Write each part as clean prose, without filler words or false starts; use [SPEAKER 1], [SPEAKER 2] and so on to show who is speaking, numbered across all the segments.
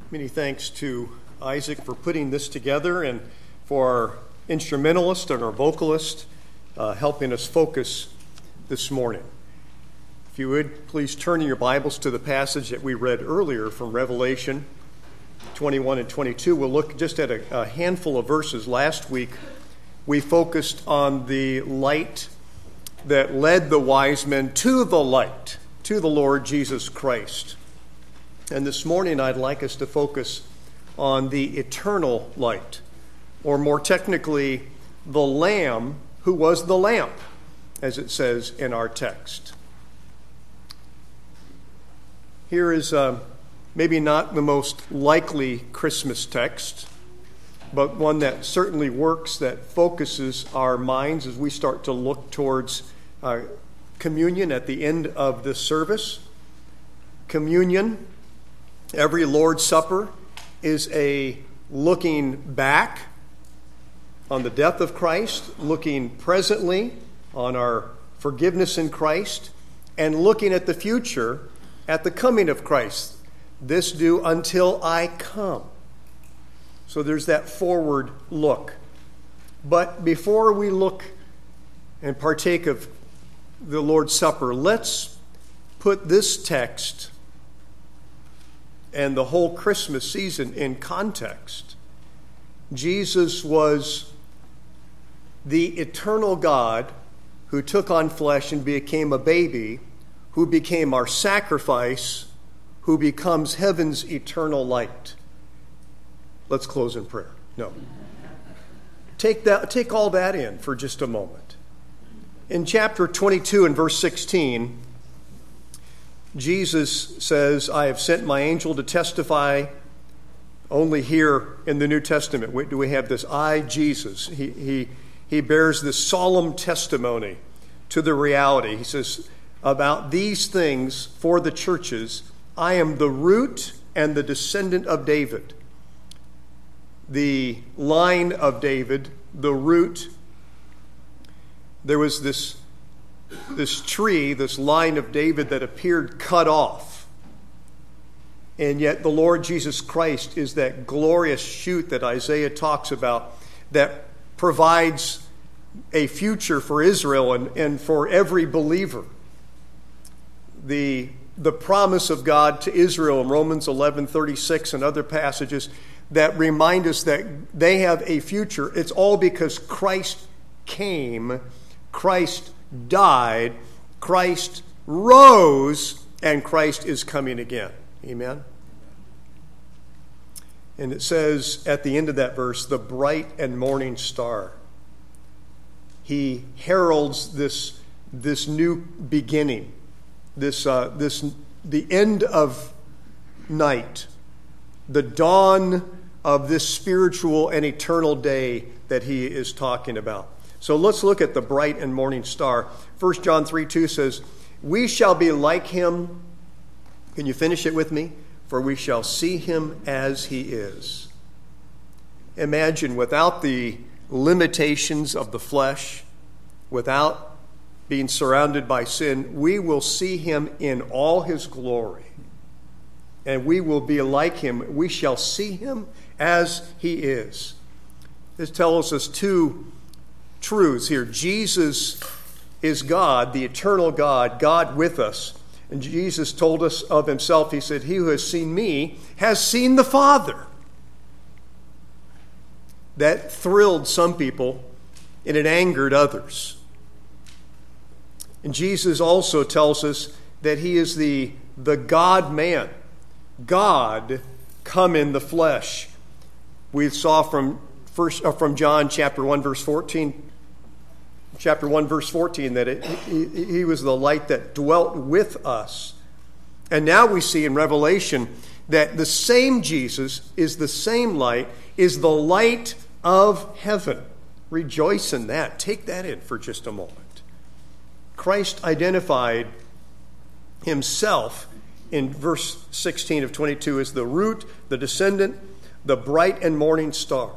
[SPEAKER 1] Many thanks to Isaac for putting this together and for our instrumentalist and our vocalist helping us focus this morning. If you would, please turn in your Bibles to the passage that we read earlier from Revelation 21 and 22. We'll look just at a handful of verses. Last week, we focused on the light that led the wise men to the light, to the Lord Jesus Christ. And this morning, I'd like us to focus on the eternal light, or more technically, the Lamb who was the lamp, as it says in our text. Here is maybe not the most likely Christmas text, but one that certainly works, that focuses our minds as we start to look towards communion at the end of this service. Communion, every Lord's Supper, is a looking back on the death of Christ, looking presently on our forgiveness in Christ, and looking at the future at the coming of Christ. This do until I come. So there's that forward look. But before we look and partake of the Lord's Supper, let's put this text and the whole Christmas season in context. Jesus was the eternal God who took on flesh and became a baby, who became our sacrifice, who becomes heaven's eternal light. Let's close in prayer. No. Take all that in for just a moment. In chapter 22 and verse 16, Jesus says, I have sent my angel to testify. Only here in the New Testament do we have this I, Jesus. He bears this solemn testimony to the reality. He says, about these things for the churches, I am the root and the descendant of David. The line of David, the root, there was this tree, this line of David that appeared cut off. And yet the Lord Jesus Christ is that glorious shoot that Isaiah talks about that provides a future for Israel and for every believer. The promise of God to Israel in Romans 11:36 and other passages that remind us that they have a future. It's all because Christ came, Christ died, Christ rose, and Christ is coming again. Amen? And it says at the end of that verse, the bright and morning star. He heralds this new beginning, the end of night, the dawn of this spiritual and eternal day that he is talking about. So let's look at the bright and morning star. 1 John 3:2 says, we shall be like him. Can you finish it with me? For we shall see him as he is. Imagine, without the limitations of the flesh, without being surrounded by sin, we will see him in all his glory. And we will be like him. We shall see him as he is. This tells us two truths here. Jesus is God, the eternal God, God with us. And Jesus told us of himself, he said, he who has seen me has seen the Father. That thrilled some people and it angered others. And Jesus also tells us that he is the God-man. God come in the flesh. We saw from John chapter 1 verse 14 that he was the light that dwelt with us. And now we see in Revelation that the same Jesus is the same light, is the light of heaven. Rejoice in that. Take that in for just a moment. Christ identified himself in verse 16 of 22 as the root, the descendant, the bright and morning star.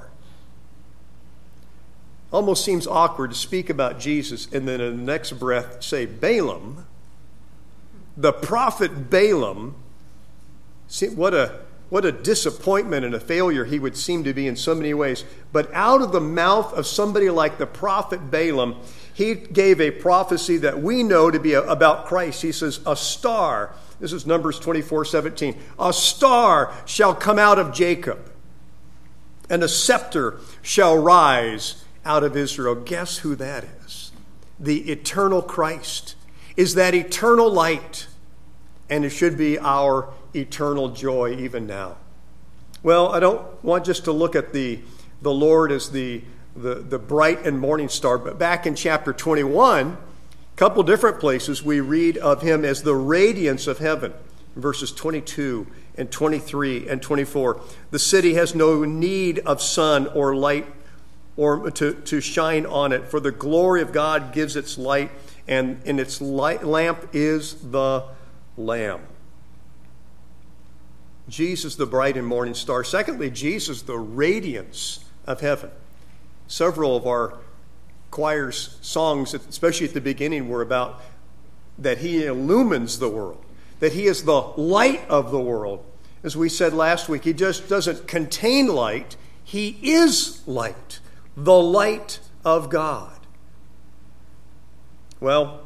[SPEAKER 1] Almost seems awkward to speak about Jesus and then in the next breath say Balaam, the prophet Balaam. See, what What a disappointment and a failure he would seem to be in so many ways. But out of the mouth of somebody like the prophet Balaam, he gave a prophecy that we know to be about Christ. He says, a star, this is Numbers 24:17, a star shall come out of Jacob, and a scepter shall rise out of Israel. Guess who that is? The eternal Christ is that eternal light, and it should be our eternal joy even now. Well, I don't want just to look at the Lord as the bright and morning star, but back in chapter 21, a couple different places we read of him as the radiance of heaven. In verses 22 and 23 and 24, the city has no need of sun or light or to shine on it, for the glory of God gives its light, and in its lamp is the Lamb. Jesus, the bright and morning star. Secondly, Jesus, the radiance of heaven. Several of our choir's songs, especially at the beginning, were about that he illumines the world, that he is the light of the world. As we said last week, he just doesn't contain light, he is light, the light of God. Well,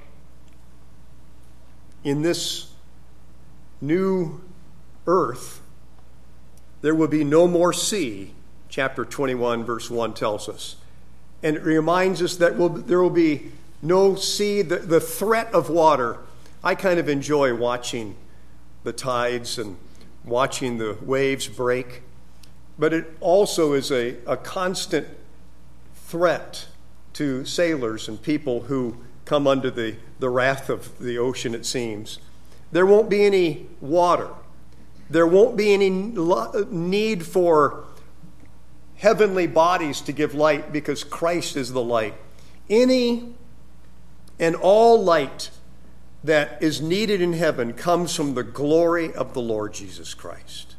[SPEAKER 1] in this new earth, there will be no more sea, chapter 21, verse 1 tells us. And it reminds us that there will be no sea, the threat of water. I kind of enjoy watching the tides and watching the waves break, but it also is a constant threat to sailors and people who come under the wrath of the ocean, it seems. There won't be any water. There won't be any need for heavenly bodies to give light because Christ is the light. Any and all light that is needed in heaven comes from the glory of the Lord Jesus Christ.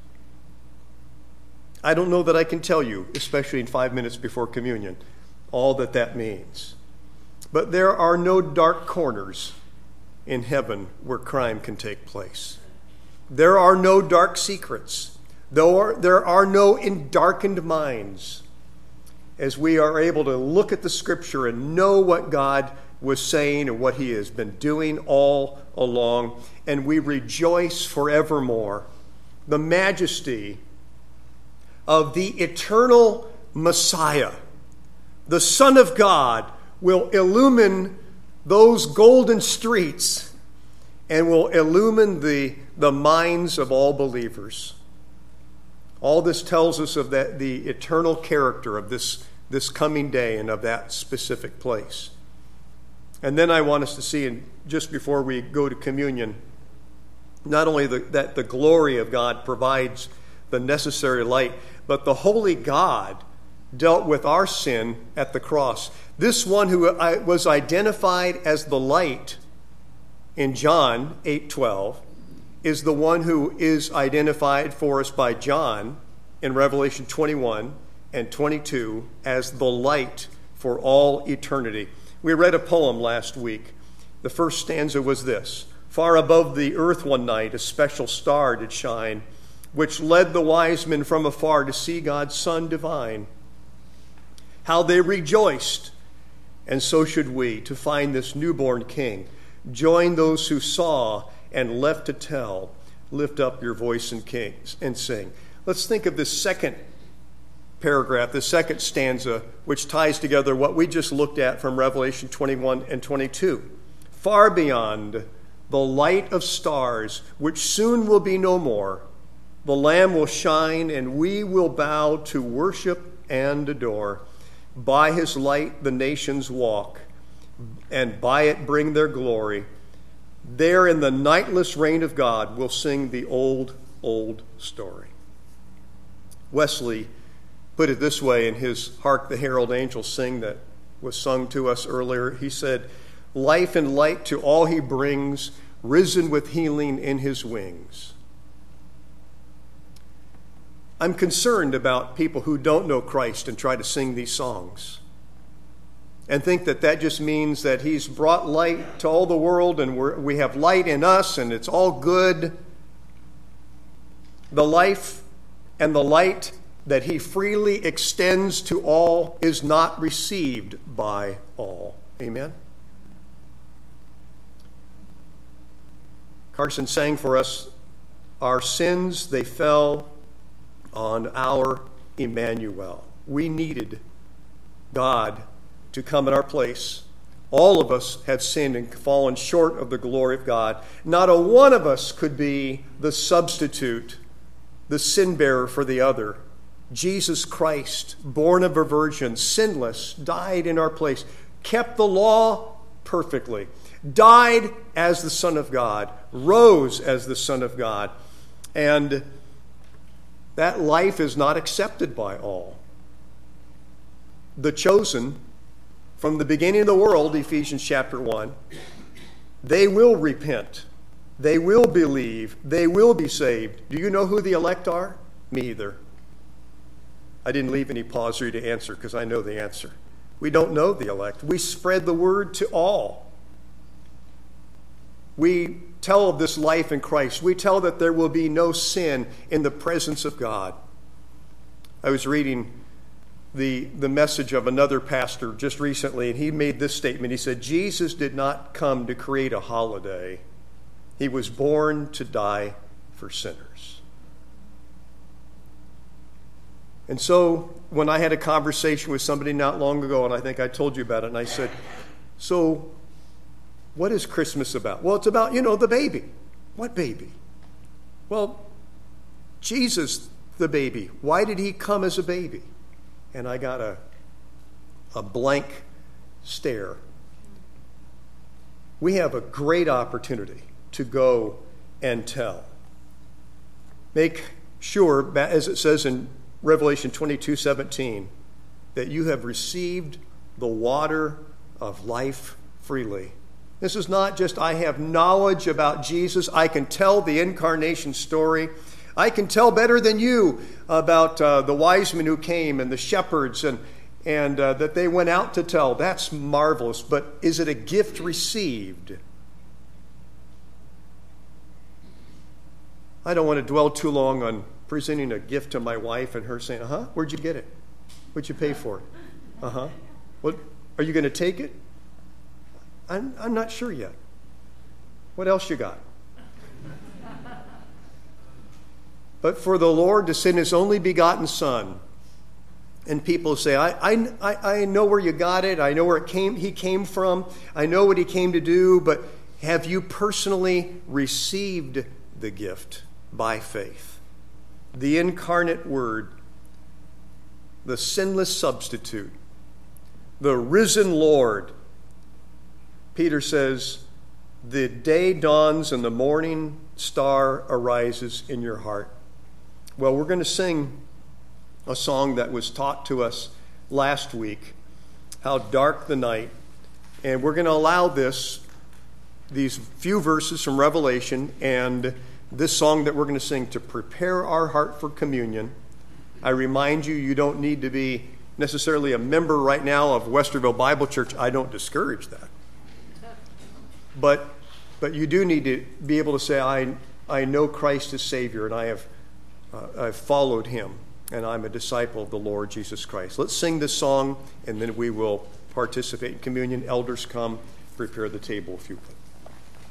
[SPEAKER 1] I don't know that I can tell you, especially in 5 minutes before communion, all that means. But there are no dark corners in heaven where crime can take place. There are no dark secrets. There are no darkened minds. As we are able to look at the Scripture and know what God was saying and what he has been doing all along, and we rejoice forevermore. The majesty of the eternal Messiah, the Son of God, will illumine those golden streets and will illumine the minds of all believers. All this tells us of the eternal character of this coming day and of that specific place. And then I want us to see, and just before we go to communion, not only that the glory of God provides the necessary light, but the holy God dealt with our sin at the cross. This one who was identified as the light in John 8:12 is the one who is identified for us by John in Revelation 21 and 22 as the light for all eternity. We read a poem last week. The first stanza was this: far above the earth one night a special star did shine, which led the wise men from afar to see God's Son divine. How they rejoiced, and so should we, to find this newborn King. Join those who saw and left to tell. Lift up your voice and sing. Let's think of this second paragraph, the second stanza, which ties together what we just looked at from Revelation 21 and 22. Far beyond the light of stars, which soon will be no more, the Lamb will shine, and we will bow to worship and adore. By his light the nations walk, and by it bring their glory. There in the nightless reign of God we'll sing the old, old story. Wesley put it this way in his Hark the Herald Angels Sing that was sung to us earlier. He said, life and light to all he brings, risen with healing in his wings. I'm concerned about people who don't know Christ and try to sing these songs and think that just means that he's brought light to all the world and we have light in us and it's all good. The life and the light that he freely extends to all is not received by all. Amen? Carson sang for us, our sins, they fell on our Emmanuel. We needed God to come in our place. All of us have sinned and fallen short of the glory of God. Not a one of us could be the substitute, the sin bearer for the other. Jesus Christ, born of a virgin, sinless, died in our place, kept the law perfectly, died as the Son of God, rose as the Son of God, and that life is not accepted by all. The chosen, from the beginning of the world, Ephesians chapter 1, they will repent. They will believe. They will be saved. Do you know who the elect are? Me either. I didn't leave any pause for you to answer because I know the answer. We don't know the elect. We spread the word to all. We tell of this life in Christ. We tell that there will be no sin in the presence of God. I was reading the message of another pastor just recently, and he made this statement. He said, Jesus did not come to create a holiday. He was born to die for sinners. And so when I had a conversation with somebody not long ago, and I think I told you about it, and I said, so what is Christmas about? Well, it's about, the baby. What baby? Well, Jesus, the baby. Why did he come as a baby? And I got a blank stare. We have a great opportunity to go and tell. Make sure, as it says in Revelation 22:17, that you have received the water of life freely. This is not just I have knowledge about Jesus. I can tell the incarnation story. I can tell better than you about the wise men who came and the shepherds and that they went out to tell. That's marvelous. But is it a gift received? I don't want to dwell too long on presenting a gift to my wife and her saying, where'd you get it? What'd you pay for it? What, are you going to take it? I'm not sure yet. What else you got? But for the Lord to send his only begotten Son, and people say, I know where you got it. I know where he came from. I know what he came to do. But have you personally received the gift by faith? The incarnate Word, the sinless substitute, the risen Lord. Peter says, the day dawns and the morning star arises in your heart. Well, we're going to sing a song that was taught to us last week, How Dark the Night. And we're going to allow these few verses from Revelation and this song that we're going to sing to prepare our heart for communion. I remind you, you don't need to be necessarily a member right now of Westerville Bible Church. I don't discourage that. But you do need to be able to say, I know Christ as Savior, and I've followed him, and I'm a disciple of the Lord Jesus Christ. Let's sing this song, and then we will participate in communion. Elders, come prepare the table if you would.